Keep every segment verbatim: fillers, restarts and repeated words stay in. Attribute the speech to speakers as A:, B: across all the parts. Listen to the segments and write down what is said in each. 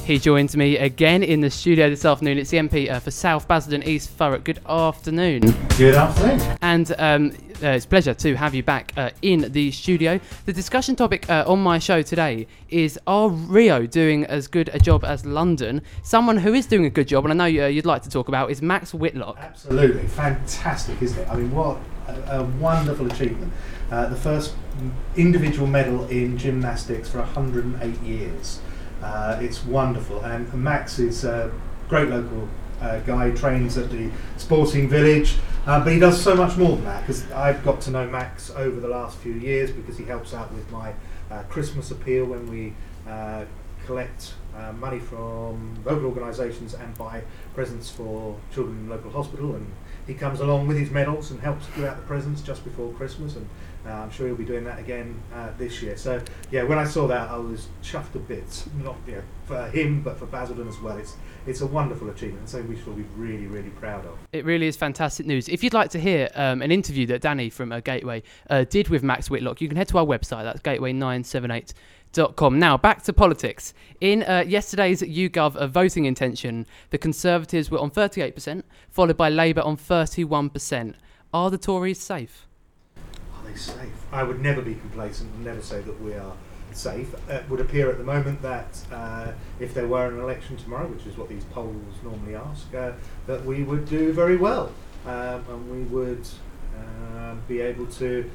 A: He joins me again in the studio this afternoon. It's the M P uh, for South Basildon East Thurrock. Good afternoon.
B: Good afternoon.
A: And um, uh, it's a pleasure to have you back uh, in the studio. The discussion topic uh, on my show today is, are Rio doing as good a job as London? Someone who is doing a good job, and I know uh, you'd like to talk about, is Max Whitlock.
B: Absolutely. Fantastic, isn't it? I mean, what a, a wonderful achievement. Uh, the first individual medal in gymnastics for one hundred eight years. Uh, it's wonderful, and Max is a great local uh, guy, trains at the Sporting Village, uh, but he does so much more than that, because I've got to know Max over the last few years because he helps out with my uh, Christmas appeal when we uh, collect uh, money from local organisations and buy presents for children in the local hospital, and he comes along with his medals and helps give out the presents just before Christmas, and uh, I'm sure he'll be doing that again uh, this year. So yeah, when I saw that, I was chuffed to bits. Not you know, for him, but for Basildon as well. It's it's a wonderful achievement, and something we should all be really, really proud of.
A: It really is fantastic news. If you'd like to hear um, an interview that Danny from uh, Gateway uh, did with Max Whitlock, you can head to our website. That's gateway nine seven eight dot com. Now, back to politics. In uh, yesterday's YouGov uh, voting intention, the Conservatives were on thirty-eight percent, followed by Labour on thirty-one percent. Are the Tories safe?
B: Are they safe? I would never be complacent and never say that we are safe. It would appear at the moment that uh, if there were an election tomorrow, which is what these polls normally ask, uh, that we would do very well, um, and we would uh, be able to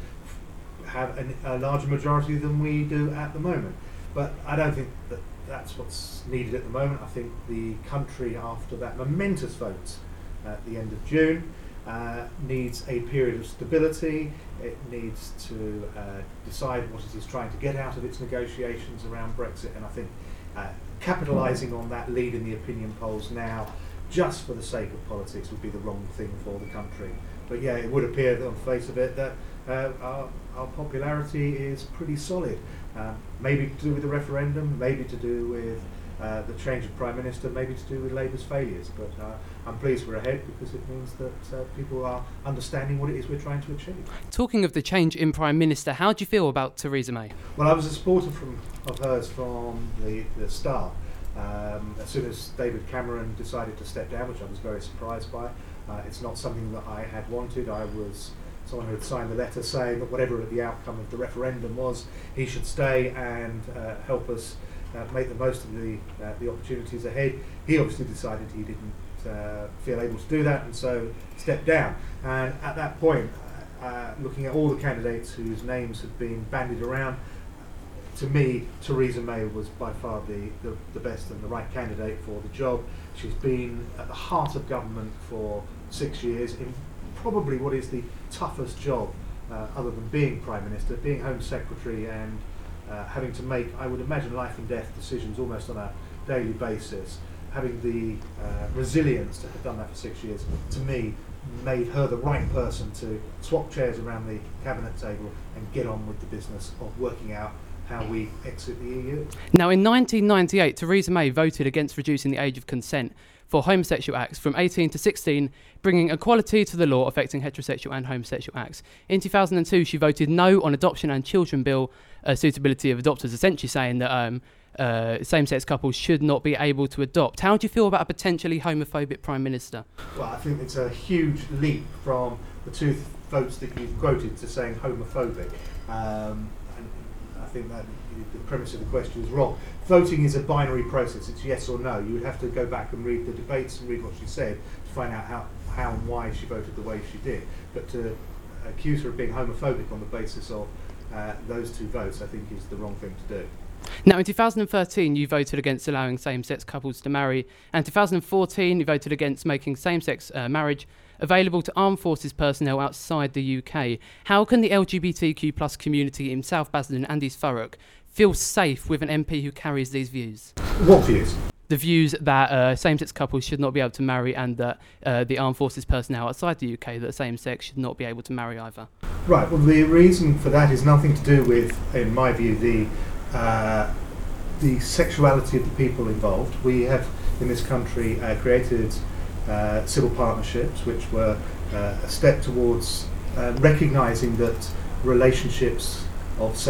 B: have an, a larger majority than we do at the moment. But I don't think that that's what's needed at the moment. I think the country, after that momentous vote at the end of June, uh, needs a period of stability. It needs to uh, decide what it is trying to get out of its negotiations around Brexit, and I think uh, capitalising on that lead in the opinion polls now, just for the sake of politics, would be the wrong thing for the country. But yeah, it would appear that on the face of it that uh, our, our popularity is pretty solid. Um, maybe to do with the referendum, maybe to do with uh, the change of Prime Minister, maybe to do with Labour's failures. But uh, I'm pleased we're ahead, because it means that uh, people are understanding what it is we're trying to achieve.
A: Talking of the change in Prime Minister, how do you feel about Theresa May?
B: Well, I was a supporter from, of hers from the, the start. Um, as soon as David Cameron decided to step down, which I was very surprised by, uh, it's not something that I had wanted. I was someone who had signed the letter saying that whatever the outcome of the referendum was, he should stay and uh, help us uh, make the most of the uh, the opportunities ahead. He obviously decided he didn't uh, feel able to do that, and so stepped down. And at that point, uh, looking at all the candidates whose names had been bandied around, to me, Theresa May was by far the, the, the best and the right candidate for the job. She's been at the heart of government for six years in probably what is the toughest job, uh, other than being Prime Minister, being Home Secretary, and uh, having to make, I would imagine, life and death decisions almost on a daily basis. Having the uh, resilience to have done that for six years, to me, made her the right person to swap chairs around the cabinet table and get on with the business of working out how we exit the E U.
A: Now, in nineteen ninety-eight, Theresa May voted against reducing the age of consent for homosexual acts from eighteen to sixteen, bringing equality to the law affecting heterosexual and homosexual acts. In two thousand two, she voted no on Adoption and Children Bill, uh, suitability of adopters, essentially saying that um, uh, same-sex couples should not be able to adopt. How do you feel about a potentially homophobic Prime Minister?
B: Well, I think it's a huge leap from the two th- votes that you've quoted to saying homophobic. Um, and I think that the premise of the question is wrong. Voting is a binary process. It's yes or no. You would have to go back and read the debates and read what she said to find out how, how and why she voted the way she did. But to accuse her of being homophobic on the basis of uh, those two votes, I think, is the wrong thing to do.
A: Now, in two thousand thirteen, you voted against allowing same-sex couples to marry, and two thousand fourteen, you voted against making same-sex uh, marriage available to armed forces personnel outside the U K. How can the L G B T Q plus community in South Basildon and East Thurrock feel safe with an M P who carries these views?
B: What views?
A: The views that uh, same-sex couples should not be able to marry, and that uh, the armed forces personnel outside the U K, that same-sex should not be able to marry either.
B: Right, well, the reason for that is nothing to do with, in my view, the uh, the sexuality of the people involved. We have, in this country, uh, created uh, civil partnerships, which were uh, a step towards uh, recognising that relationships of se-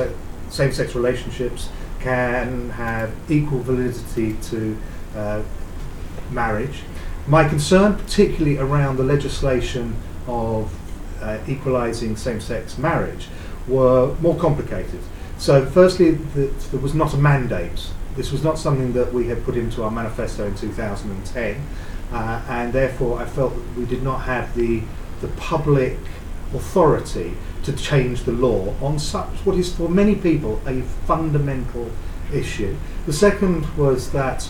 B: same-sex relationships can have equal validity to uh, marriage. My concern, particularly around the legislation of uh, equalising same-sex marriage, were more complicated. So firstly, the, there was not a mandate. This was not something that we had put into our manifesto in two thousand ten, uh, and therefore I felt that we did not have the, the public authority to change the law on such what is for many people a fundamental issue. The second was that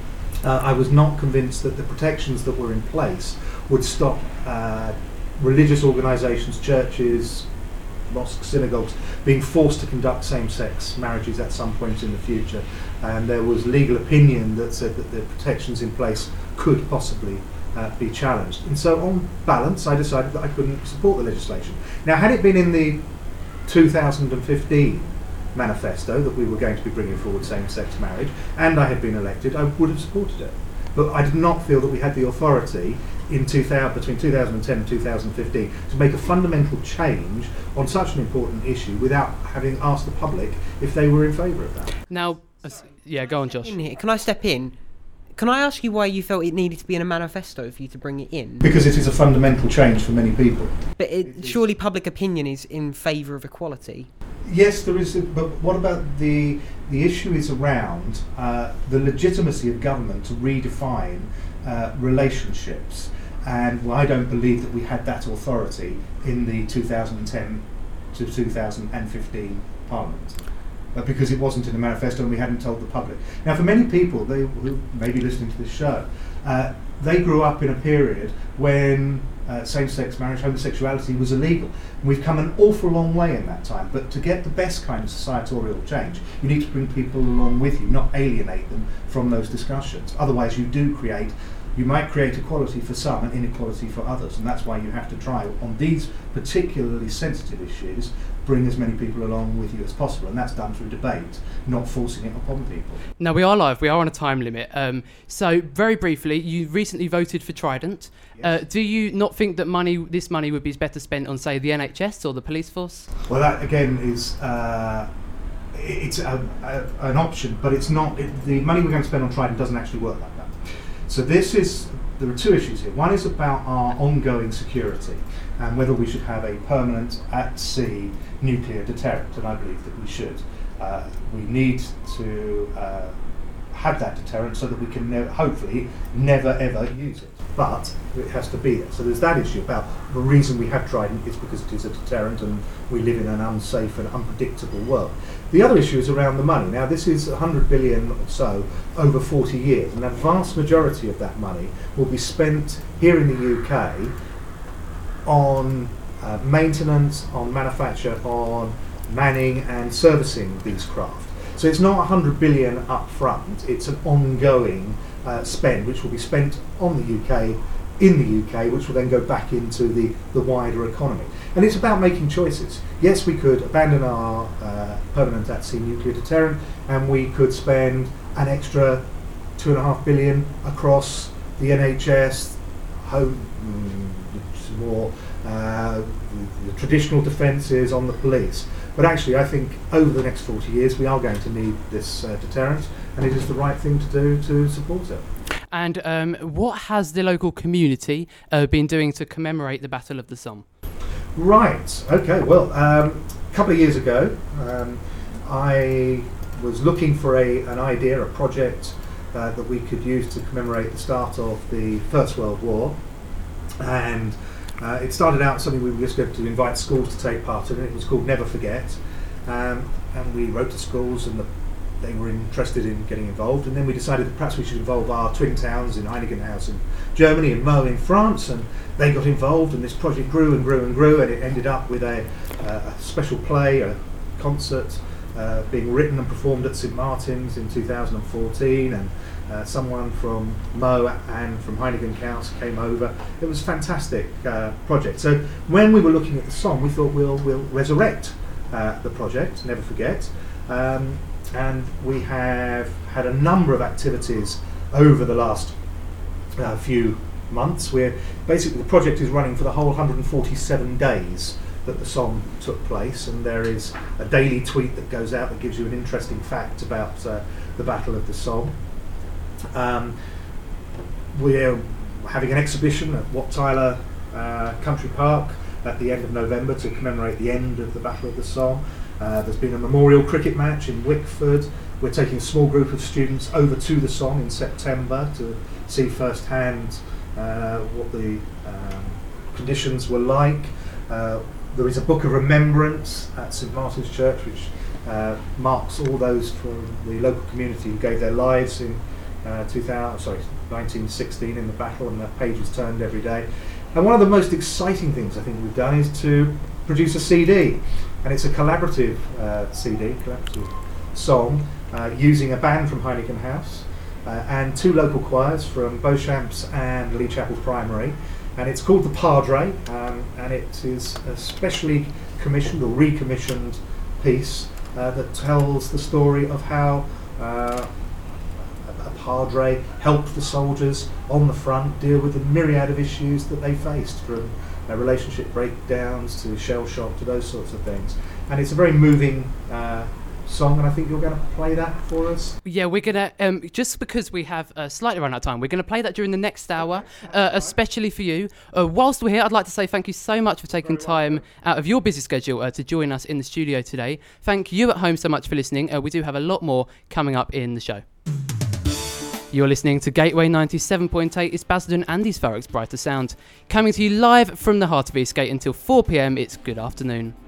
B: uh, I was not convinced that the protections that were in place would stop uh, religious organisations, churches, mosques, synagogues being forced to conduct same-sex marriages at some point in the future. And there was legal opinion that said that the protections in place could possibly uh, be challenged. And so on balance, I decided that I couldn't support the legislation. Now, had it been in the two thousand fifteen manifesto that we were going to be bringing forward same-sex marriage, and I had been elected, I would have supported it. But I did not feel that we had the authority in two thousand, between two thousand ten and two thousand fifteen to make a fundamental change on such an important issue without having asked the public if they were in favour of that.
A: Now, uh, yeah, go on, Josh.
C: In here, can I step in? Can I ask you why you felt it needed to be in a manifesto for you to bring it in?
B: Because it is a fundamental change for many people.
C: But it, surely public opinion is in favour of equality.
B: Yes, there is, a, but what about the the issue is around uh, the legitimacy of government to redefine uh, relationships, and well, I don't believe that we had that authority in the two thousand ten to two thousand fifteen Parliament. Uh, because it wasn't in the manifesto and we hadn't told the public. Now, for many people they, who may be listening to this show, uh, they grew up in a period when uh, same-sex marriage, homosexuality was illegal. And we've come an awful long way in that time, but to get the best kind of societal change, you need to bring people along with you, not alienate them from those discussions. Otherwise, you do create You might create equality for some and inequality for others, and that's why you have to try, on these particularly sensitive issues, bring as many people along with you as possible, and that's done through debate, not forcing it upon people.
A: Now, we are live, we are on a time limit. Um, so, very briefly, you recently voted for Trident.
B: Yes.
A: Uh, do you not think that money, this money would be better spent on, say, the N H S or the police force?
B: Well, that again is uh, it's a, a, an option, but it's not. It, the money we're going to spend on Trident doesn't actually work like that. So this is, there are two issues here. One is about our ongoing security and whether we should have a permanent at-sea nuclear deterrent, and I believe that we should. Uh, we need to uh, have that deterrent so that we can ne- hopefully never ever use it. But it has to be there. So there's that issue about the reason we have Trident is because it is a deterrent and we live in an unsafe and unpredictable world. The other issue is around the money. Now, this is one hundred billion or so over forty years, and a vast majority of that money will be spent here in the U K on uh, maintenance, on manufacture, on manning and servicing these craft. So it's not one hundred billion up front, it's an ongoing uh, spend which will be spent on the U K, in the U K, which will then go back into the, the wider economy. And it's about making choices. Yes, we could abandon our uh, permanent at-sea nuclear deterrent, and we could spend an extra two and a half billion across the N H S, home, mm, more uh, the, the traditional defences, on the police. But actually, I think over the next forty years, we are going to need this uh, deterrent, and it is the right thing to do to support it.
A: And um, what has the local community uh, been doing to commemorate the Battle of the Somme?
B: Right, okay, well, um, a couple of years ago, um, I was looking for a, an idea, a project uh, that we could use to commemorate the start of the First World War, and uh, it started out something we were just going to invite schools to take part in. It was called Never Forget, um, and we wrote to schools and the, they were interested in getting involved, and then we decided that perhaps we should involve our twin towns in Heiligenhaus in Germany and Meaux in France, and they got involved, and this project grew and grew and grew, and it ended up with a, uh, a special play, a concert uh, being written and performed at Saint Martin's in two thousand fourteen, and uh, someone from Meaux and from Heiligenhaus came over. It was a fantastic uh, project. So when we were looking at the song, we thought we'll, we'll resurrect uh, the project, Never Forget. Um, and we have had a number of activities over the last uh, few months where basically the project is running for the whole one hundred forty-seven days that the Somme took place, and there is a daily tweet that goes out that gives you an interesting fact about uh, the Battle of the Somme. Um, we're having an exhibition at Wat Tyler uh, Country Park at the end of November to commemorate the end of the Battle of the Somme. Uh, there's been a memorial cricket match in Wickford. We're taking a small group of students over to the Somme in September to see firsthand uh, what the um, conditions were like. Uh, there is a book of remembrance at St Martin's Church which uh, marks all those from the local community who gave their lives in uh, two thousand, sorry, nineteen sixteen in the battle, and the page is turned every day. And one of the most exciting things I think we've done is to produce a C D, and it's a collaborative uh, C D, collaborative song, uh, using a band from Heineken House uh, and two local choirs from Beauchamps and Lee Chapel Primary, and it's called The Padre, um, and it is a specially commissioned or recommissioned piece uh, that tells the story of how uh, a padre helped the soldiers on the front deal with the myriad of issues that they faced, from uh, relationship breakdowns to shell shock to those sorts of things. And it's a very moving uh, song, and I think you're going to play that for us.
A: Yeah, we're going to, um, just because we have uh, slightly run out of time, we're going to play that during the next hour, uh, especially for you. Uh, whilst we're here, I'd like to say thank you so much for taking time out of your busy schedule uh, to join us in the studio today. Thank you at home so much for listening. Uh, we do have a lot more coming up in the show. You're listening to Gateway ninety-seven point eight. It's Basildon and East Thurrock's Brighter Sound. Coming to you live from the heart of Eastgate until four p m. It's good afternoon.